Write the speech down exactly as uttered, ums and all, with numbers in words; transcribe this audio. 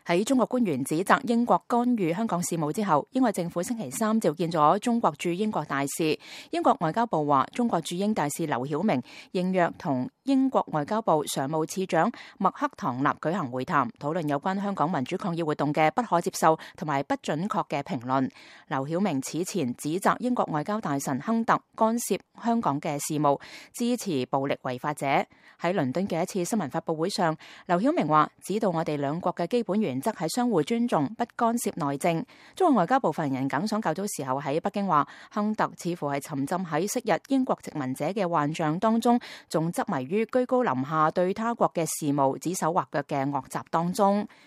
喺中國官員指責英國干預香港事務之後，英國政府星期三召見咗中國駐英國大使。英國外交部話，中國駐英大使劉曉明應約同英國外交部常務次長麥克唐納舉行會談，討論有關香港民主抗議活動嘅不可接受同埋不準確嘅評論。劉曉明此前指責英國外交大臣亨特干涉香港嘅事務，支持暴力違法者。喺倫敦嘅一次新聞發佈會上，劉曉明話，指導我哋兩國嘅基本原則係相互尊重，不干涉內政。中國外交部發言人耿爽較早時候喺北京話，亨特似乎係沉浸喺昔日英國殖民者嘅幻象當中，仲執迷於居高臨下對他國嘅事務指手畫腳嘅惡習當中。